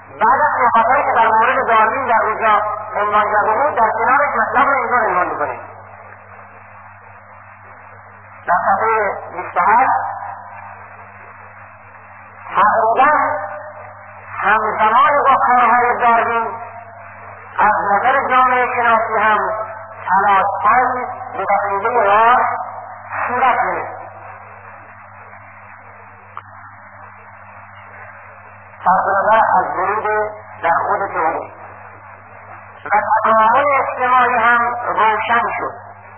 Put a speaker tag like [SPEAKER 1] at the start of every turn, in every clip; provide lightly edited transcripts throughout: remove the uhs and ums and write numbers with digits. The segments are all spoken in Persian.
[SPEAKER 1] بعد از صحبتهایی که در مورد داروین در اونجا عنوان کرده بود، در کنارش مطلب رو اینجا عنوان میکنیم. در صفحه 27 تقریبا همزمان با کارهای داروین از نظر جامعه شناسی هم تلاش‌هایی به وسیله راه صورت می‌گیرد. صرف‌نظر از ورود در خود تئوری و تکامل اجتماعی هم روشن شد.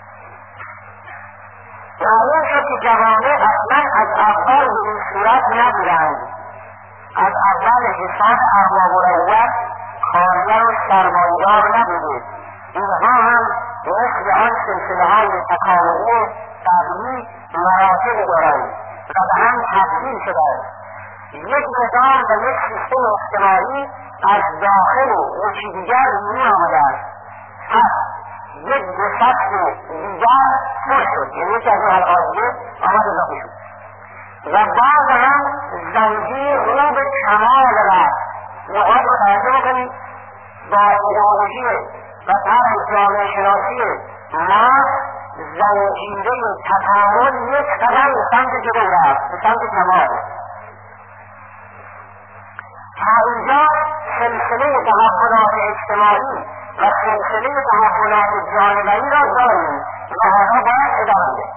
[SPEAKER 1] معلوم شد که جوامع اصلا از اول به این صورت نبودند. از اول حساب ارباب الاول کارگر و سرمایه‌دار نبوده. اینها هم مثل آن سلسله‌های تکاملی قبلی مراتب دارند و به هم تبدیل شدند. یک نظام و یک سیستم اجتماعی از داخل یکی دیگر بیرون آمده است. پس یک گسست دیگر پر شد، یعنی یکی از این القاضیه آمد اضافه شد و بعد هم زنجیر رو به کمال رفت. نقاط رو توجه بکنید، با ایدئولوژی و طرح جامعه شناسی ما زنجیره تکامل یک قدم به سمت جلو رفت، به سمت کمال. تا اینجا سلسله تحولات اجتماعی و سلسله تحولات جانوری را داریم و آنها باید ادامه ده.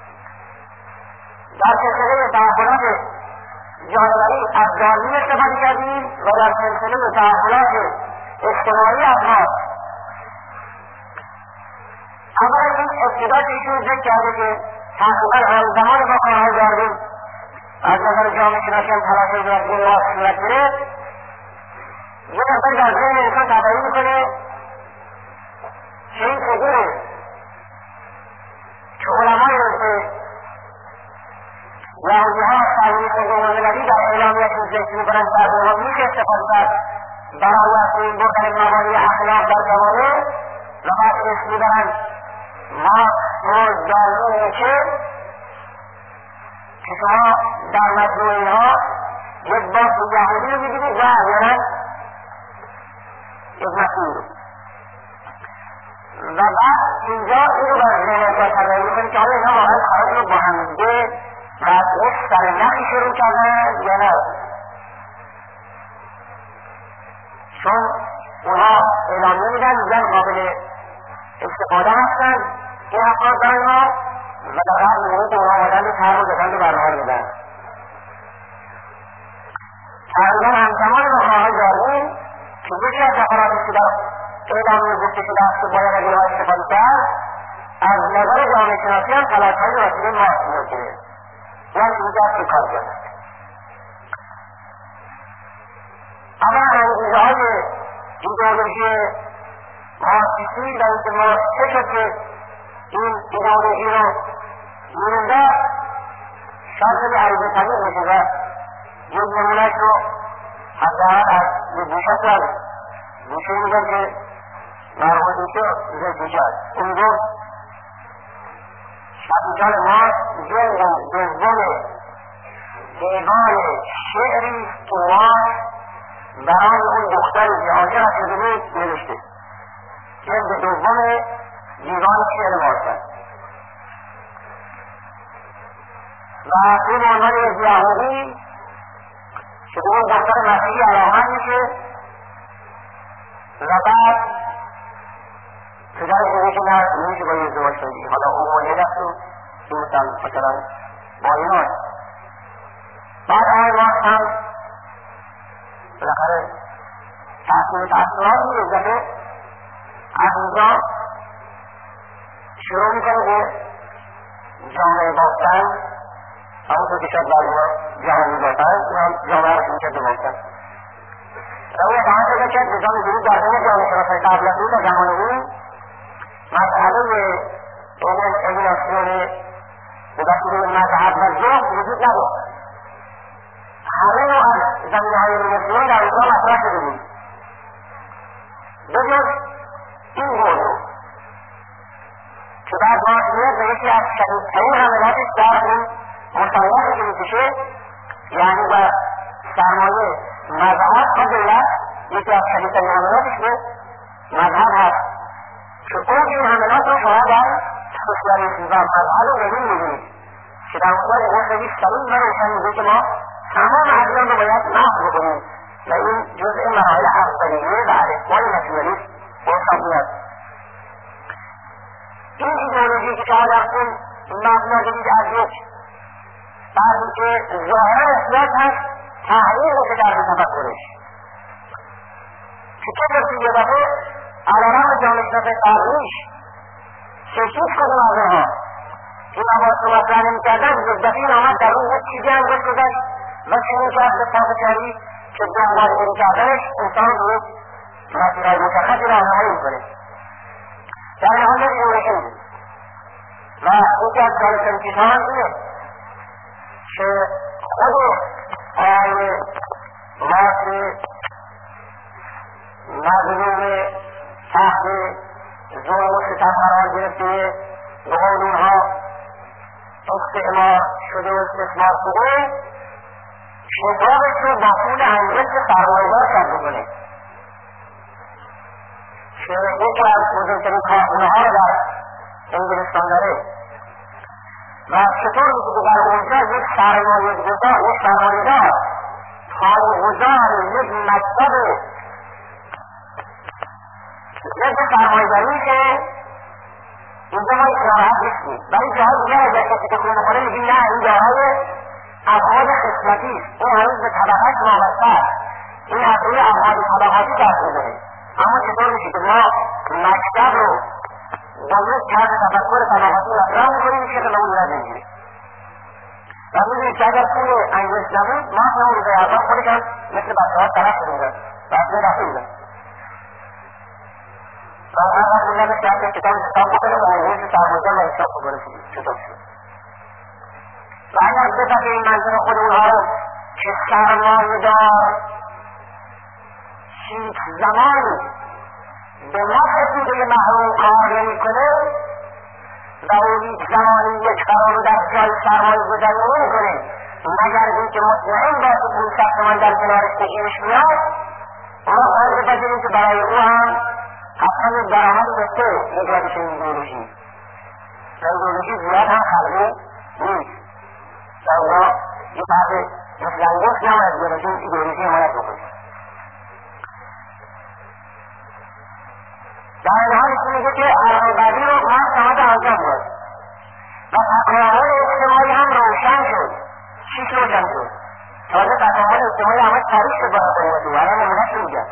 [SPEAKER 1] در سلسله تحولات جانوری از داروین استفاده کردیم و در سلسله تحولات اجتماعی از ما. اولا این ابتدا ایشون ذکر کرده که تقریبا همزمان با کارهای داروین از نظر جامعه شناسی هم تلاش‌های داروین را صورت گرفت. یک نفر در ذهن انسان تبعی میکنه که این فگوره که علمای رسه یهودی‌ها صحیح بین‌المللی در اعلامیه‌شون ذکر میکنند که از اونها میشه استفاده کرد برای از این بردن مبانی اخلاق در جوامع و بعد اسم میبرند ما داروین میشه که شما در مجموع اینها یک باس یهودی رو میبینید و احیانا یک مسئول و بعد اینجا این رو بر ذهن انسان تبعی میکنید که حالا اینها واقعا کارات رو با همدیگه و از یک سرنخی شروع کردن یا نه، چون اونها اعلامیه میدن میگن قابل استفاده هستن این افراد برای ما و در هر میمونی که اونها آمدن رو تر رو دادن رو برنامه میدن. تقریبا همزمان با کارهای داروین که یکی از سفراتی که در اعلامیه گفته شده است که باید از اینها استفاده کرد، از نظر جامعه شناسی هم تلاش‌های وسیله مارکسیسم کرده یعنی اینجا که کار کرده. اما انگیزه‌های ایدئولوژی مارکسیستی در اینکه ما چه شد که این ایدئولوژی رو می‌رونده شاید خیلی عریضه طبیع میشه و یک نمونهش رو حداقل از یک گوشت رو گوشه میگن که مرمون دوشه زیر گوشه است. این رو شبیکان ما جلد دوم دیوان شعری که ما برای اون دختر زیاده شده بود نوشته. جلد دوم دیوان شعر ماست و این عنوان یک یهودی که اون دختر مسیحی علامت میشه و بعد پدرش میگه که نه نمیشه با یه ازدواج کنید، حالا اون مولد است و دوستم مثلا با اینان بعد آقای مارکس هم بالاخره تأثیرات میگذاره از اینجا شروع میکنه به جامعه بافتن همونطور که شاید برای جهانی بافتن جامعه رو میشه بافتن و اون اتحاد رو که نظام جدید در این جامعه شناسای قبل از او در زمان او مسئله الیمیناسیون به وسیله مذهب و جهل وجود نداشت. همه نوع از زمینه‌های الیمیناسیون در اینجا مطرح شده بود بجز این موضوع که بعد مارکسیسم به یکی از شدیدترین حملاتش در این مصالحاتی که میکشه یعنی با سرمایه مذهب و دولت یکی از شدیدترین حملاتش به مذهب هست که اون این حملات رو شما در سوسیالیسم و مذهب رو ببین میبینید که در خود موسوی سلیم و روشن میگه که ما تمام ادیان رو باید محو بکنیم و این جزء مراحل اولیه و الفبای ناسیونالیسم حساب میاد. این ایدئولوژی که شما در اون مبنا دیدید از یک بعضی که ظاهرا احتیاج هست تحلیل بشه در تفکرش که چه کسی یه دفعه علیرغم جامعه‌شناسی غربیش که هیچ کدوم از آنها این مباحث رو مطرح نمی‌کردن یک دفعه این آمد در اون یک چیزی انگشت گذاشت و چنین کرد به پافشاری که دنبالگیری کردنش انسان رو یک مسیرهای مشخصی راهنمایی می‌کنه. در نهایت ایدئولوژی و یکی از جالب‌ترین چیزها هم اینه که خود آقای مارکس مظلوم تحت ظلم و ستم قرار گرفته به قول اونها استعمار شده و استثمار شده شتابش رو با پول انگشت سرمایه‌دار صرف می‌کنه که یکی از بزرگترین کارخانه‌ها رو در انگلستان داره و چطور میشه که در اونجا یک سرمایه‌دار پایه‌گذار یک مکتب یک سرمایه‌داری که اینجا ما استراحت نیستیم ولی جاهای دیگه اگر کسی تکون بخوره میگیم نه این جاهای ابعاد خصلتی است این هنوز به طبقات وابسته است این از روی ابعاد طبقاتی دست می‌زنه اما چطور میشه که ما مکتب رو با یک طرز تفکر طبقاتی مطرح می‌کنیم که به اون ایراد نمی‌گیریم و می‌دونید که اگر پول انگشت نبود ما اون روزای اول خودش هم مثل بچه‌ها طرف شده بودن و از روی رفته بودن و هر وقت بودن که همه کتاب حساب بکنه و انگشت سرمایه‌دار و حساب بکنه چطور شد و اگر بفهمه این منظر خود اونها رو که سرمایه‌دار هیچ زمانی به نفع توده محروم کار نمی‌کنه و او هیچ زمانی یک قرار رو در جای سرمایه گذاری نمی‌کنه مگر اینکه مطمئن باشه پول ساختمان در کنارش نشینش میاد ما فرض بگیریم که برای او هم حتما یک درآمد داشته نگاه چنین ایدئولوژی و ایدئولوژی زیاد هم خلقی نیست و اونا یه فرد مثل انگشت نماید ایدئولوژی حمایت بکنه در این حال که میگه که اربابی رو مارکس آمد انجام داد و تکامل اجتماعی هم روشن شد چیش روشن شد تازه تکامل اجتماعی همه تاریخ شد برای قیمتی الان نمونهش میگم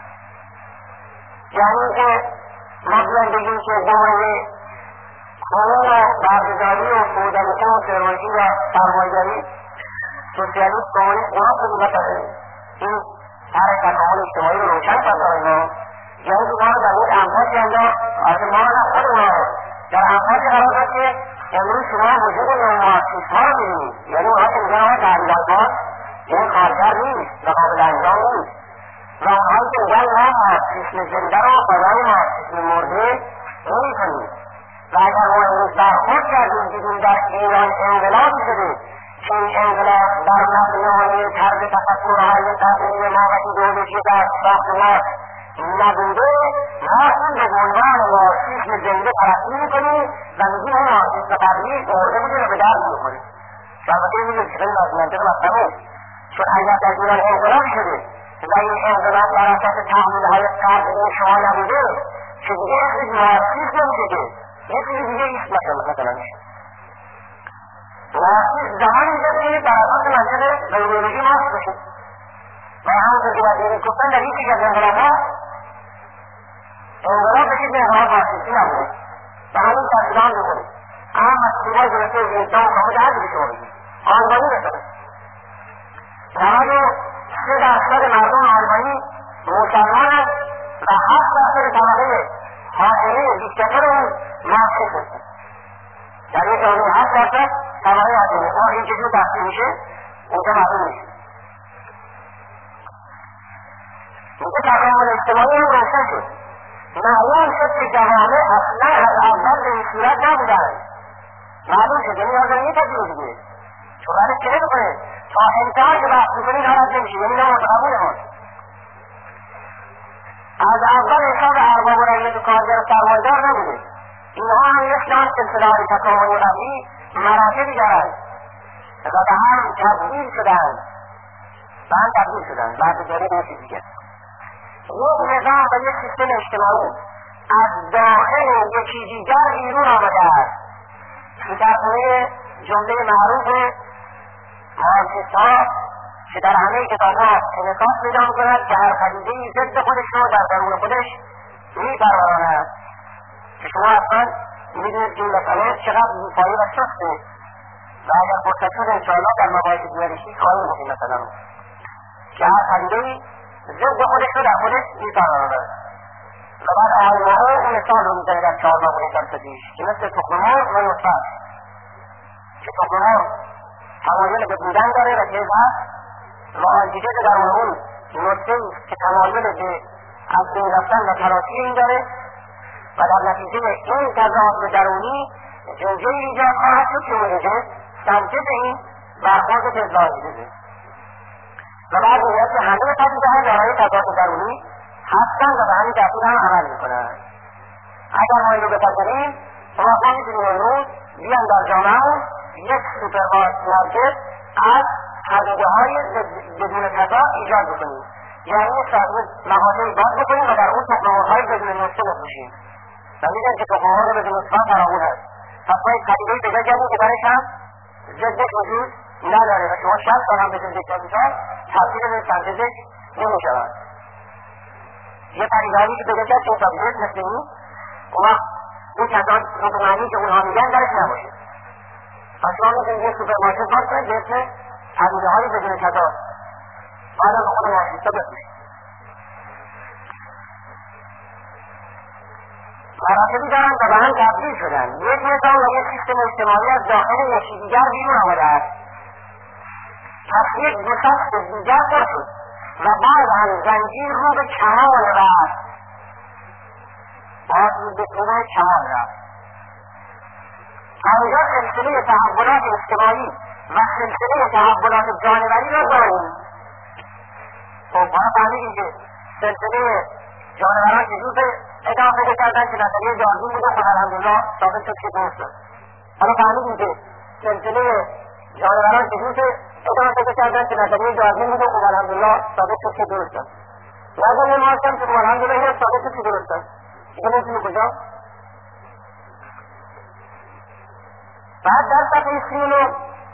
[SPEAKER 1] یعنی که ما بیان بگیم که دوره قانون و برگزاری و فئودالیسم و تروریسم و سرمایه‌داری سوسیالیسم کمونیسم اونا خود بکنیم این هر تکامل اجتماعی رو روشن کرد برای ما یعنی که ما رو در یک انفاسی انداخت از ما رو نه خود اونا رو در انفاسی قرار داد که امروز شما وجود نومارکسیسم‌ها رو ببینید یعنی اونها که میگن آقا تحلیلات این کارگر نیست و قابل انجام نیست و اونهایی که میگن ما مارکسیسم زنده رو برای مارکسیسم مرده نمی‌کنیم و اگر ما امروز برخورد کردیم دیدیم در ایران انقلابی شده که این انقلاب در مبنای طرز تفکرهای قدیمی ما و ایدئولوژی در ساخت ما نبوده ما این به عنوان مارکسیسم زنده تلقی می‌کنیم و میگیم اون مارکسیسم قدیمی مرده بوده و به درد می‌خوره که البته می‌دونید که خیلی منطق مطلب نیست چون اگر در ایران انقلاب شده و این انقلاب بر اساس تحلیل‌های قدیمی شما نبوده که دیگه اسمش مارکسیسم نمیشه که یه چیز دیگه ایست مثلا مارکسیسم زمانی میشه که بر اساس منطق ایدئولوژی مارکس بشه و همونطور که وزیری گفتن در یکی از انقلاب‌ها انقلاب بشید به انقلاب مارکسیستی نبوده و همین تحصیلان میکنه اما مکتوبای گرفته ویدان و همون عرضی به شما بگید آلمانی مثلا 93% مردم آلمانی مسلمان است و 7% طبقه حاکمه دیکتاتور اون مارکسیست هستند در یک جامعه 7% طبقه حاکمه ما این چیزی تحصیل میشه اونجا معلوم میشه میگه تکامل اجتماعی هم روشن شد معلوم شد که جوامع اصلا از اول به این صورت نبودن معلوم شد یعنی آزم میپذیره دیگه چون برش که نمیکنه تا انتها که بحث میکنید حالت نمیشه یعنی نماز قبول ماست از اول حساب ارباب رعیت و کارگر و سرمایه‌دار نبوده. اینها هم مثل سلسله‌های تکاملی قبلی مراتبی دارند و به هم تبدیل شدند بعد جاری به چیز دیگه. یک نظام و یک سیستم اجتماعی از داخل یکی دیگر بیرون آمده است که در طبع جمله معروف مارکس‌ها که در همه کتاب‌ها انعکاس پیدا می‌کند که هر پدیده‌ای ضد خودش رو در درون خودش می‌پروراند، که شما اصلا می‌دونید که این مسئله چقدر بی‌پایه و سخته و اگر فرصت شد انشاءالله در مباحث دیگری خواهیم گفت این مسئله رو که هر پدیده‌ای ضد خودش رو در خودش می‌پروراند. و بعد آقای ماهو اون مثال رو می‌زنه در 4 ماه فلسفیش که مثل تخم‌مرغ و نطفه است که تخم‌مرغ تمایل به بودن داره و چیز هست و آنتیجه در اون نطفه که تمایل به از بین رفتن و تراشی این داره و در نتیجه این تضاد درونی جوجه ایجاد خواهد شد که اونجا سمجد این برخورد تضادیده و بعد میاد که همه پدیده‌ها دارای تضاد درونی هستن و به همین ترتیب هم عمل میکنن. اگر ما اینو بپذیریم ما میتونیم امروز بیان در جامعه یک سوپرمارکت از پدیده‌های بدون تضاد ایجاد بکنیم، یعنی مغازه‌ای باز بکنیم و در اون تخم‌مرغ‌های بدون نطفه بفروشیم و می‌دونیم که تخم‌مرغ بدون نطفه فراوان هست. پس ما یک پدیده‌ای پیدا کردیم که برایش هم ضدش وجود نداره و شما 60 سال هم به ضدش باشید تبدیل به سنتزش نمی‌شود. یه پدیده‌ای که پیدا کرد که تبدیل مثل این اون تضاد معنی که اونها میگن درش نباشه. پس شما می‌تونید یک سوپرمارکت باز کنید به اسم پدیده‌های بدون تضاد بعد از خود مارکسیستا بفروشید. مراتبی دارند و به هم تبدیل شدند. یک نظام و یک سیستم اجتماعی از داخل یکی دیگر بیرون آمده است. پس یک نسخت دیگر پر شد و بعد هم زنجیر رو به کمال رفت. به طور کمال رفت. آنجا سلسله تحولات اجتماعی و سلسله تحولات جانوری را داریم. خب ما فهمیدیم که سلسله جانوران که جوز ادامه پیدا کردن که نظریه داروین بوده خب الحمدلله ثابت شد که درست شد. حالا فهمیدیم که سلسله جانوران که جوز ادامه پیدا کردن که نظریه داروین بوده خب الحمدلله ثابت شد که درست شد. نظریه ما هستم که الحمدلله این ثابت شد که درست شد. دیگه نمیتونیم کجا؟ بعد در صفحه 39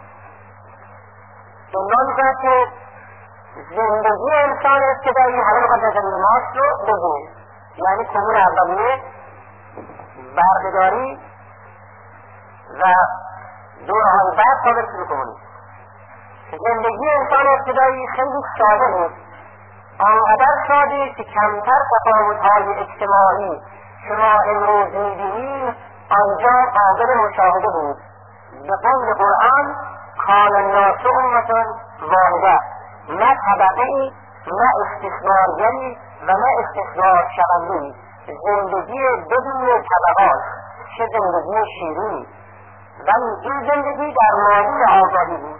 [SPEAKER 1] عنوان می‌کند که زندگی انسان ابتدایی حالا می‌خواد نظریه مارکس رو بگیم، یعنی کمون اولیه، بردهداری و دوره‌های بعد تا به سوی کمونیسم. زندگی انسان ابتدایی خیلی ساده بود، آنقدر ساده که کمتر تفاوت‌های اجتماعی که ما امروز می‌بینیم آنجا قابل مشاهده بود. به قول قرآن کان الناس امة واحده، نه طبقه‌ای نه استثمارگری و نه استثمار شونده‌ای، زندگی بدون طبقات، چه زندگی شیرینی. ولی این زندگی در ماضی آزادی بود.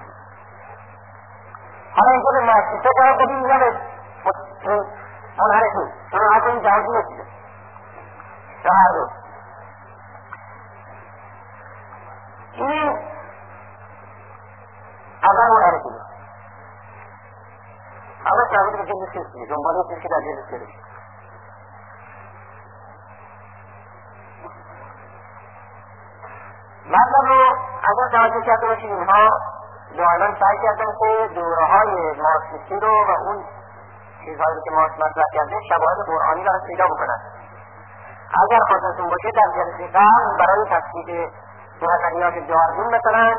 [SPEAKER 1] حالا اینجا به مارکسیستا جواب بدیم یا به منحرف نیست، چون حتی این جوابی نسیده یا هر دو. این اول معرفی بود. اول شاید که جلد سیستی دنباله سیستی در جلد سیستی مطلب رو اگر توجه کرده باشید اینها دائما سعی کردن که دوره‌های مارکسیستی رو و اون چیزهایی که مارکس مطرح کرده شواهد قرآنی را پیدا بکنن. اگر خاطرتون باشه در جلسه قبل برای تصدیق نظریات داروین مثلا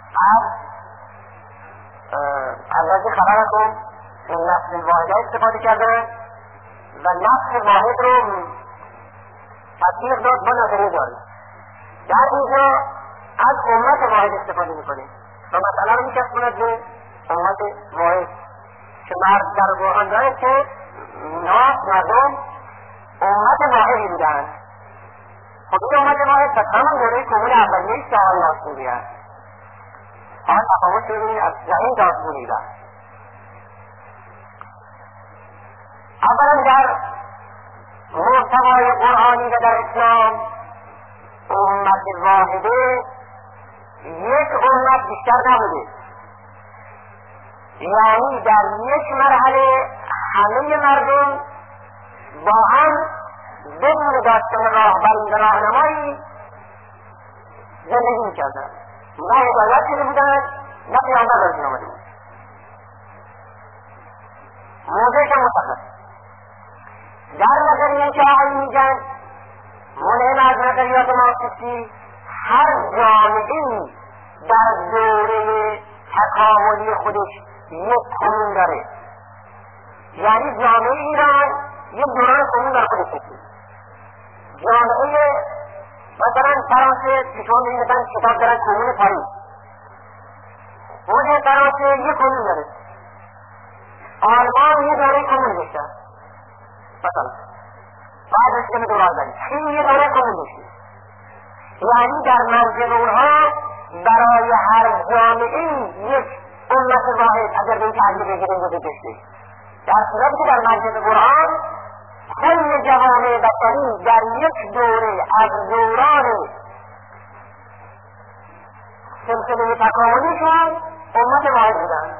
[SPEAKER 1] از خبرتون نفس واحده استفاده کردن و نفس واحد رو تطبیق داد با نظریه داروین. در اینجا از امت واحد استفاده میکنه و مسئله رو میکسبوند به امت واحد که مرد در قرآن داره که ناس مردم امت واحدی بودن. خود امت واحد پس همون دوره کمون اولیه که آن ناس بودن. حال تفاوت شده از زمین داس بودن. اولا در محتوای قرآنی و در اسلام امت واحده یک امت بیشتر نبوده، یعنی در یک مرحله همه مردم با هم بدون داشتن راهبری و راهنمایی زندگی میکردن، نه هدایت شده بودن، نه پیامبر برشون آمده بود. موضوعش هم مشخص. در نظریه که آقایی میگن ملهم از نظریات مارکسیستی، هر جامعه‌ای در دوره تکاملی خودش یک کنون داره، یعنی جامعه ایران یک دوران کنون در خودش داره. جامعه مثلا فرانسه که شما می‌بینید مثلا کتاب دارن کنون پاریس، خود فرانسه یک کنون داره، آلمان یه دوره کنون داشته مثلا، بعد از که دوران داریم چین یه دوره کنون داشته، یعنی در منطقه اونها برای هر جامعه یک امت واحد اگر به این تعبیر بگیریم وجود داشته، در صورتی که در منطقه قرآن کل جوامع بشری در یک دوره از دوران سلسله تکاملیشون امت واحد بودن.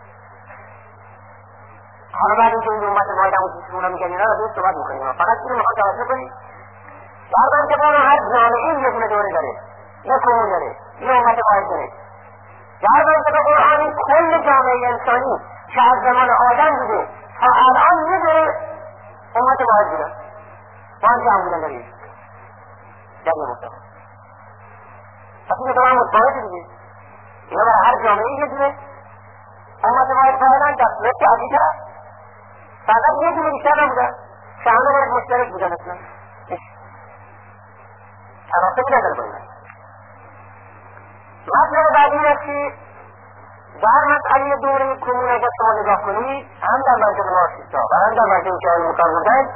[SPEAKER 1] حالا بعد اینکه این امت واحد همون چیزی که اونا میگن اینا رو دوست صحبت میکنیم، فقط اینو میخواد توجه کنید در منطقه هر جامعه یک دوره داره، یک کنون داره، یک امت واحد داره. در منطقه قرآنی کل جامعه انسانی که از زمان آدم بوده تا الان یه دوره امت واحد بودن، با هم جمع بودن داریم در یه مطلب. پس این دوره هم متفاوته دیگه، اینا برای هر جامعه یه دوره امت واحد قائلن، در صورت که از این طرف فقط یه دونه بیشتر نبودن که همه باید مشترک بودن اصلا تناسبی نداره باید. مطلب بعدی است که در مسئله دوره کنون اگر شما نگاه کنید هم در منطقه مارکسیستا و هم در منطقه که علم کار بودن،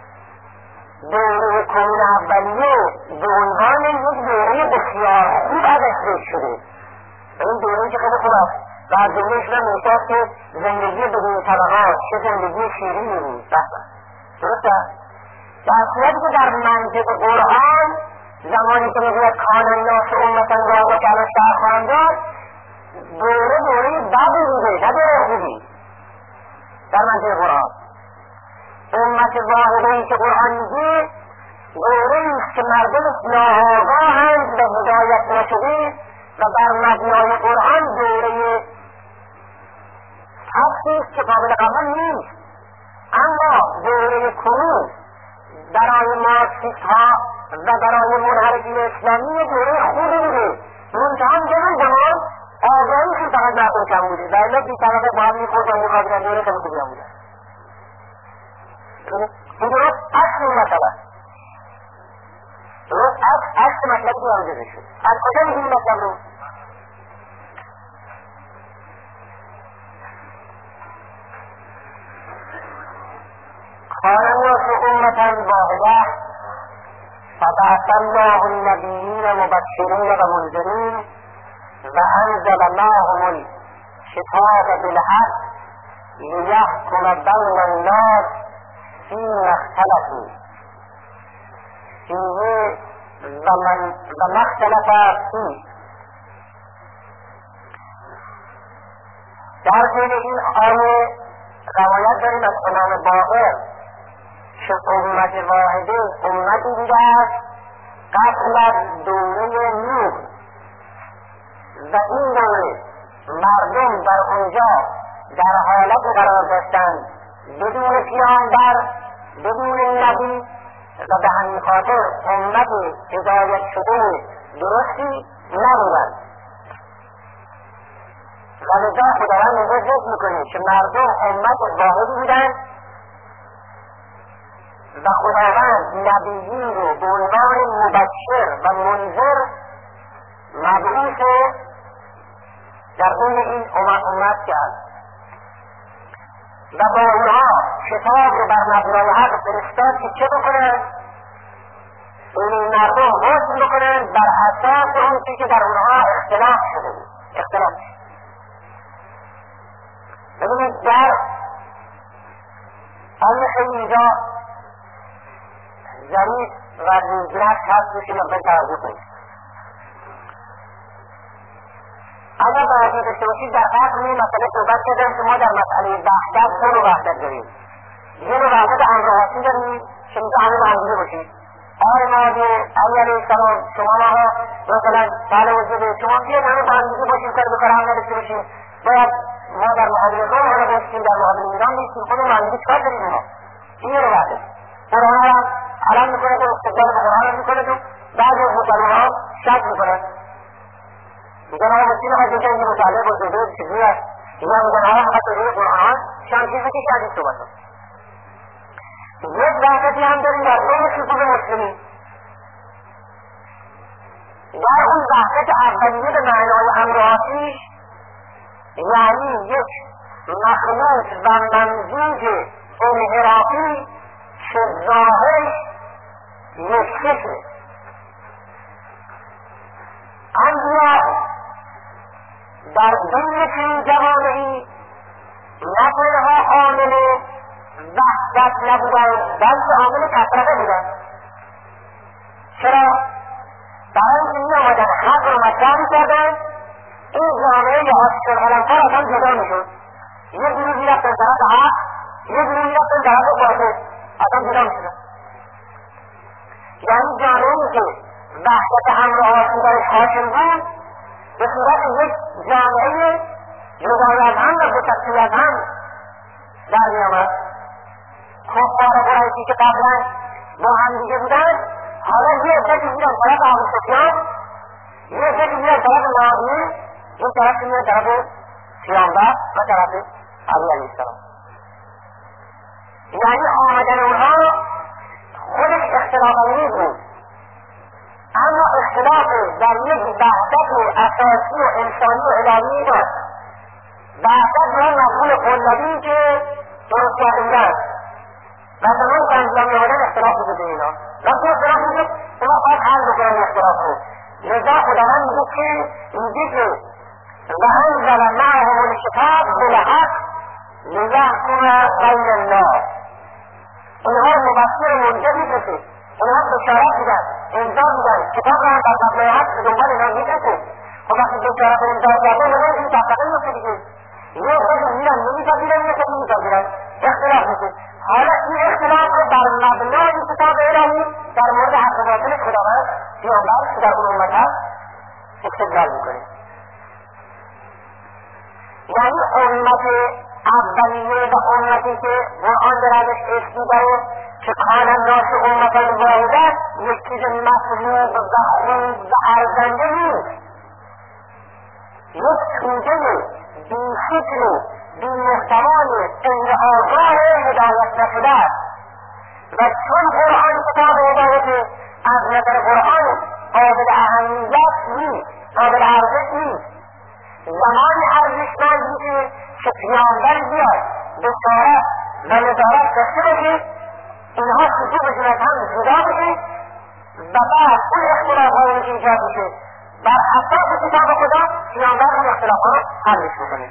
[SPEAKER 1] دوره کنون اولیه به عنوان یک دوره بسیار خوب ازش ذکر شده. این دوره که خیلی خوب است و از جمله‌اش هم احساس که زندگی بدون طبقات چه زندگی شیرینی بود. درسته؟ در صورتی که در منطق قرآن زمانی که میگوید کان الناس امة واحدة که شهر خواهند داد، دوره بدی بوده، نه دوره خوبی. در منطق قرآن امت واحده‌ای که قرآن میگه دوره‌ای است که مردمش ناآگاهند به هدایت نشده و بر مبنای قرآن دوره حقی است که قابل قبول نیست. اما دوره کنون برای مارکسیست‌ها و برای منحرفین اسلامی دوره خوبی بوده، منتها جمع زمان آگاهیشون فقط مردم کم بوده، در این بی طبقه با هم می‌خوردن می‌خوردن دوره خیلی خوبی هم بوده. این درست اصل مسئله است، درست اصل مطلبی که آمده شد. از کجا می‌گیم مطلب رو؟ كان الناس أمة واحدة فبعث الله النبيين مبشرين ومنذرين وأنزل معهم الكتاب بالحق ليحكم بين الناس فيما اختلفوا فيه وما اختلف فيه. در طول این آیه روایت داریم از امام باقر که امت واحده امتی بوده است قبل از دوره نوح و این دوره مردم در اونجا در حالت قرار داشتند بدون پیامبر، بدون نبی و به همین خاطر امت هدایت شده درستی نبودند. و لذا خداوند اینجا ذکر میکنه که مردم امت واحدی بودند و خداوند نبیین رو به عنوان مبشر و منذر مبعوث در بین این امت کرد و با اونها کتاب رو بر مبنای حق فرستاد که چه بکنند؟ این مردم حکم بکنند بر اساس اون چیزی که در اونها اختلاف شده بود. اختلاف ببینید در آیه اینجا ظریف و ریزنش هست که مقدار توجه کنید. اگر توجه داشته باشید در قبل این مسئله صحبت کردم که ما در مسئله وحدت دو نوع وحدت داریم. یه نوع وحدت همراهاتی داریم که میگه همه با هم دیگه باشید. آقای مهدی علی علیه السلام شما ماها مثلا بله وجود شما بیاید همه با هم دیگه باشیم، کار به کار هم نداشته باشیم. باید ما در مقابل قوم حالا باشیم، در مقابل ایران نیستیم، خودمون با هم دیگه چیکار داریم ما؟ این یه نوع وحدت. قرآن هم علم میکنه و استدلال به قرآن میکنه و بعضی از مسلمان‌ها شک میکنن. میگن آقا مسیح حضرت این مطالعه با جزء چیزی است. اینا میگن آقا حتی روی قرآن شان چیزی که شدید صحبت است. یک وحدتی هم داریم در بین صفوف مسلمین. در اون وحدت اولیه به معنای همراهیش یعنی یک مخلوط و ممزوج انحرافی که ظاهرش یک فکره. انبیا در بین چنین جوامعی نه تنها عامل وحدت نبودند بلکه عامل تفرقه بودند. چرا؟ برای اینکه میآمدند حق را مطرح میکردند، این جامعه یا آسیب الغلام‌ها از هم جدا میشد. یک گروه میرفتن طرف حق، یک گروه میرفتن طرف باطل، از هم جدا میشدند. یعنی جامعه‌ای که وحدت همراهی درش حاصل بود به صورت یک جامعه جدای از هم و متصل از هم در میآمد. کفار قریشی که قبلا با هم دیگه بودند حالا یه عدتی میرن طرف ابوسفیان، یه عدتی میرن طرف معاویه، این طرف میرن طرف پیامبر و طرف علی علیه السلام. یعنی آمدن اونها خودش اختلاف انگیز بود، اما اختلاف در یک وحدت اساسی و انسانی و الهی بود. وحدت را مفهوم قلبی که درست کرده است و زمان که انجام می‌آمدن اختلاف بوده اینا. وقتی اختلاف بوده اونا باید حل بکنن اختلاف رو. لذا خداوند میگه که وانزل معهم الکتاب بالحق لیحکم بین الناس. اینها مبشر و منذر می‌فرسته، اینها بشارت میدن، انذار میدن، کتاب را هم در مبنای حق به دنبال اینها می‌فرسته. خب وقتی بشارت و انذار کرده اونا این تفرقه میفته دیگه. یه خودی میرن نمی‌پذیرن، یه خودی می‌پذیرن، اختلاف میشه. حالا این اختلاف رو بر مبنای کتاب الهی در مورد حق و باطل خداوند پیامبر که در اون امت هست استدلال میکنه. یعنی امت اولیه و امتی که قرآن در ازش اسم میبره که کان الناس امة واحده یک چیز مطلوب و خوب و ارزنده نیست، یک توده بی‌فکر بی محتوای غیر آگاه هدایت نشده است. و چون قرآن کتاب هدایت از نظر قرآن قابل اهمیت نیست، قابل ارزش نیست، زمان ارزشمند میشه که پیامبر بیاد بشارت و نظارت داشته باشه، اینها خطوبشون از هم جدا بشه و بعد اون اختلاف‌هایی که ایجاد میشه بر اساس کتاب خدا پیامبر اون اختلاف‌ها حلش میکنه.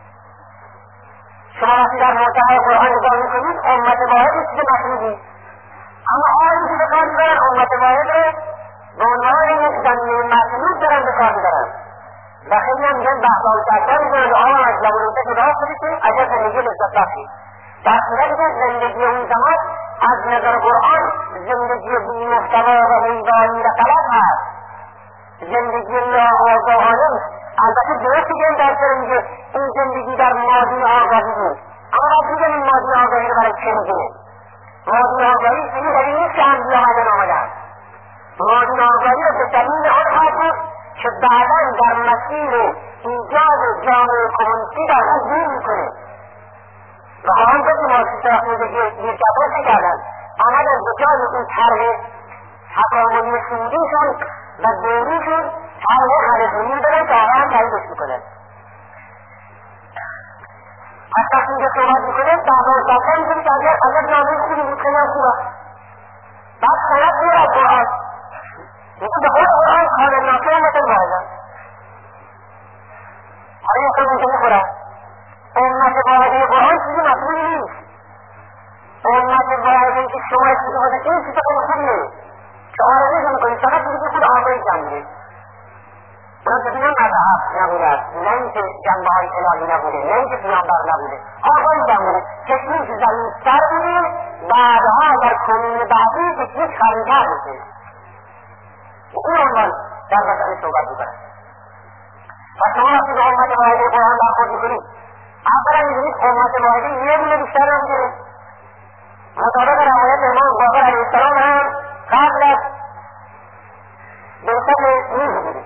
[SPEAKER 1] شما وقتی در محتوای قرآن نگاه میکنید امت واحد چیز مطلوبی، اما آیی که به کار میبرن امت واحد رو به عنوان یک زمینه مطلوب دارن به کار میبرن و خیلی هم میگن بحثا و چرچا میکنن آقا از لبولوته که راه کنید اگر زندگی لذت بخشید، در صورتی که زندگی اون زمان از نظر قرآن زندگی بی محتوا و حیوانی و غلط هست، زندگی ناآگاهانه است. البته درسته که این درسته میگه این زندگی در ماضی آگاهی بود، اما باید میگه این ماضی آگاهی رو برای چه میگه؟ ماضی آگاهی این دلیل نیست که انبیا آمدن. ماضی آگاهی رو به دلیل آن خواهد بود که بعدا در مسیر ایجاد جامعه کمونیستی در اون گیر میکنه. و آن گفت مارکسیست رفت دیرکتر چه کردن؟ آمدن به جای اون طرح تکاملی سودیشون و دینیشون طرح خلقونی دارن که آقا هم تاییدش میکنن. از وقتی اینجا صحبت میکنه دعوای دفعه میکنه که اگر جامعه خوبی بود خیلی هم خوبه. بعد سند دور از قرآن میگه به خود قرآن کان الناس امة واحده. آیا این خود اینجا میخورن؟ امت واحده قرآن چیزی مطلوبی نیست. امت واحده که شما استفاده این چیز خوبیه که آرزو میکنید فقط دیگه خود آقای جمعیه مناسبی نه مذهب نبودد، نه اینکه جنبه های الهی نبوده، نه اینکه پیامبر نبوده، آقای جمعیه کشمی که زمین سر بوده بعدها در کنون بعدی کشمی خریدار بوده. این عنوان در مسئله صحبت میکنه و شما وقتی به امت واحده قرآن برخورد میکنید اولا میدونید امت واحده یه دونه بیشتر نبوده. مطابق روایت امام باقر علیه السلام هم قبل از بعثت نوح بوده.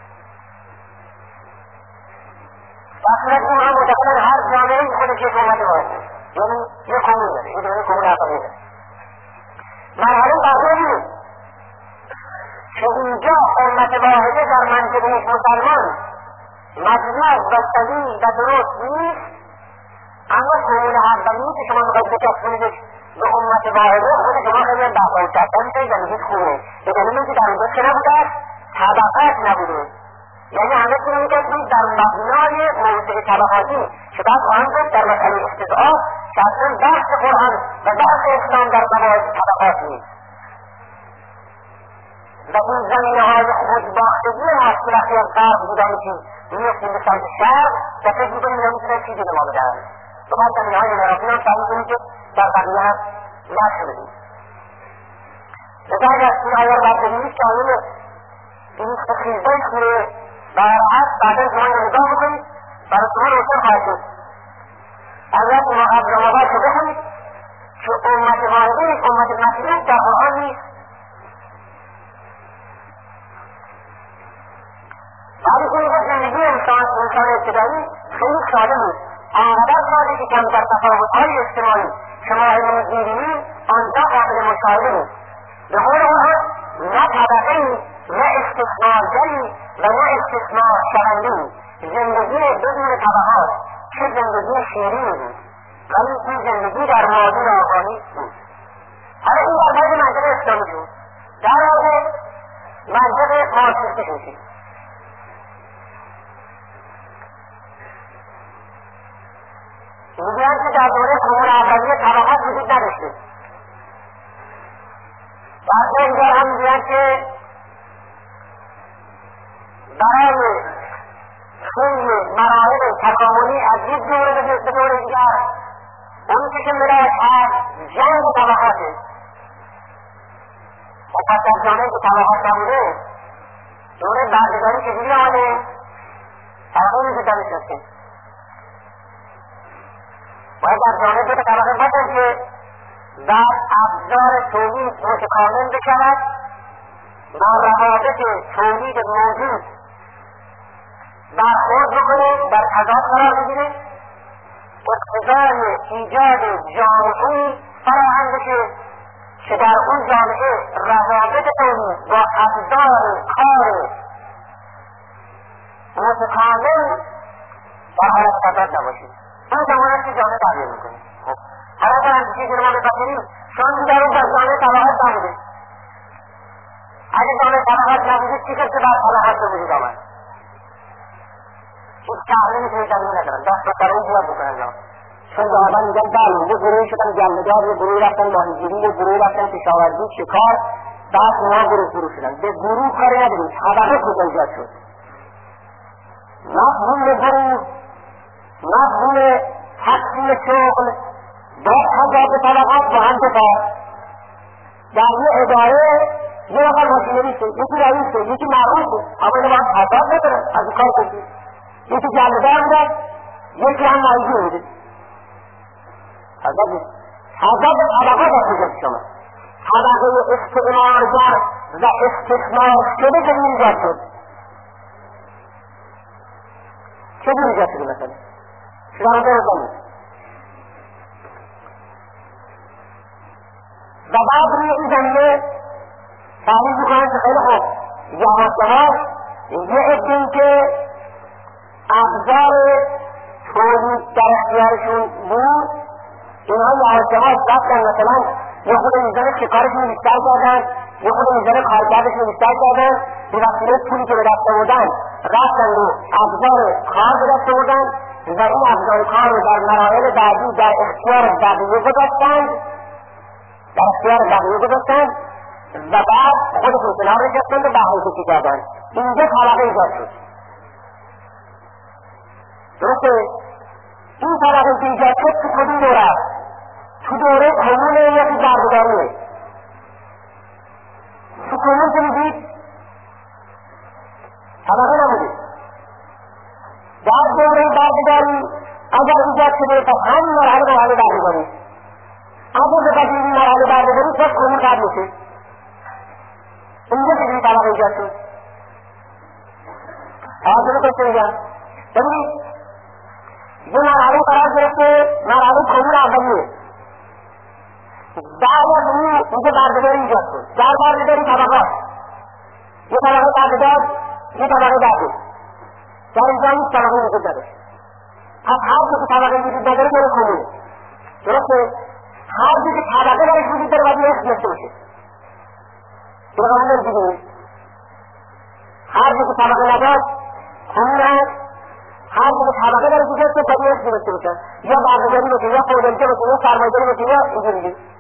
[SPEAKER 1] اصلا اون هم متقلن هر جامعه خودش یک امت واحده، یعنی یک قومی داره، یک دونه قومی عقبی داره. مرحله بعدی که اینجا امت واحده در منطقه مسلمان مجموع و صحیح و درست نیست، اما قومون اولی که شما میخواید بچسبونیدش به امت واحده خود شما خیلی هم بحث کردن میکنید و میگید خوبه به دلیل اینکه در اونجا چه نبوده است؟ طبقات نبوده. یعنی همه چی میگید در مبنای موضوع طبقاتی که بعد خواهم گفت در مسئله استضعاف که اصلا بحث قرآن و بحث اسلام در مباحث طبقات نیست و این زمینه های خودباختگی ماست که وقتی از غرب بودن که میفتیم به سمت شرق و فکر میکنیم اینا میتونن چیزی به ما بدن تو باید زمینه های مرافی هم سعی کنیم که در بقیه هم نشر بدیم. لذا اگر این آیه رو باید ببینید که آیه این خیزه سوره براعت بعدا شما این نگاه بکنید برای شما روشن خواهد شد. آیات مقابل رو بخونید که امت واحده امت مسیحیت در قرآن نیست. بعد کنید که زندگی انسان ابتدایی خیلی ساده بود، آنقدر ساده که کمتر تفاوت‌های اجتماعی که ما امروز می‌بینیم آنجا قابل مشاهده بود. به قول اونها نه طبقه‌ای نه استثمارگری و نه استثمار شونده‌ای، زندگی بدون طبقات چه زندگی شیرینی بود، ولی این زندگی در ماضی آگاهی بود. حالا این در مورد منطقه اسلامی بود، در مورد منطقه مارکسیستی شد. میگویند که در دوره قرون اولیه طبقات وجود نداشته. بعضی اینجا هم میگویند که برای خیلی مراحل تکاملی از یک دوره به دوره دیگر اون که میراث از جنگ طبقاته و پس از جامعه که طبقات نبوده دوره بردگاری چجوری آمده طبقه وجود نداشته. باید در جامعه دو طبقه باشد که بعد ابزار تولید متکامل بشود با روابط تولید موجود برخورد بکنه، در تضاد قرار بگیره، اقتضای ایجاد جامعه‌ای فراهم بشه که در اون جامعه روابط تولید با ابزار کار متکامل در حالت تضاد نباشه. اون زمان که جامعه تغییر میکنه. حالا در اندیشه که ما بپذیریم چون در اون جامعه طبقات نبوده. اگه جامعه طبقات نبوده چی که بعد طبقات به وجود آمد؟ هیچ تحلیلی که دلیل ندارن، دست به سر اون زیاد بکنن جا. چون جوابا میگن بله یه گروهی شدن جلده‌دار، یه گروهی رفتن ماهیگیری، یه گروهی رفتن کشاورزی، شکار، بعد اونا گروه شدن. به گروه کاری نداریم، طبقه خود ایجاد شد. مفهوم گروه مفهوم تقسیم شغل با تضاد طبقات با هم بکار. در یه اداره یه نفر ماشینریسته، یکی رئیسته، یکی مرموزه، اما اینو باید تضاد ندارن از این کار کنید. یکی جلده‌دار بوده، یکی هم ماهیگیر بوده. تضاد طبقات از کجا شما طبقه استعمارگر و استثمار شده که ایجاد شد. چه ایجاد شده مثلا؟ شما بزنید و بعد روی این زمینه تحلیل میکنن که خیلی خوب یواش یه عده‌ای که ابزار تولید در اختیارشون بود اینها یواش رفتن مثلا یه خود میزان شکارشون بیشتر کردن، یه خود میزان کارکردشون بیشتر کردن، به وسیله پولی که به دست آوردن رفتن و ابزار کار به دست آوردن و این ابزار کار رو در مراحل بعدی در اختیار بقیه گذاشتند در اختیار بقیه گذاشتن و بعد خودشون کنار نشستند و بهره کشی کردن. اینجا طبقه ایجاد شد. درسته؟ این طبقه که ایجاد شد تو کدوم دوره است؟ تو دوره کمونه یا تو بردهداریه؟ تو کمون که میدید طبقه نبودید. در دوره بردهداری اگر ایجاد شده پس همین مرحله بردهداری. اگر به بدی این مرحله بردهداری پس کمون قد میشه. اینجا که این طبقه ایجاد شد. آجابه کسی میگم ببینید یه مرحله قرار گرفته مرحله کمون اولیه. بعد از این اینجا بردهداری ایجاد شد. در بردهداری طبقات یه طبقه بردهدار یه طبقه بردهدار در اینجا هیچ طبقه وجود نداره. از هر جا که طبقه وجود نداره داره کمونه. درسته؟ هر جا که طبقه درش وجود داره باید یه اسم داشته باشه. این قانون نمی‌دونید هر جا که طبقه نداشت کمون هست. هر جا که طبقه درش وجود داره باید یه اسم داشته باشه. یا بردهداری باشه یا فودلچه باشه یا سرمایه‌داری باشه یا اینجوری.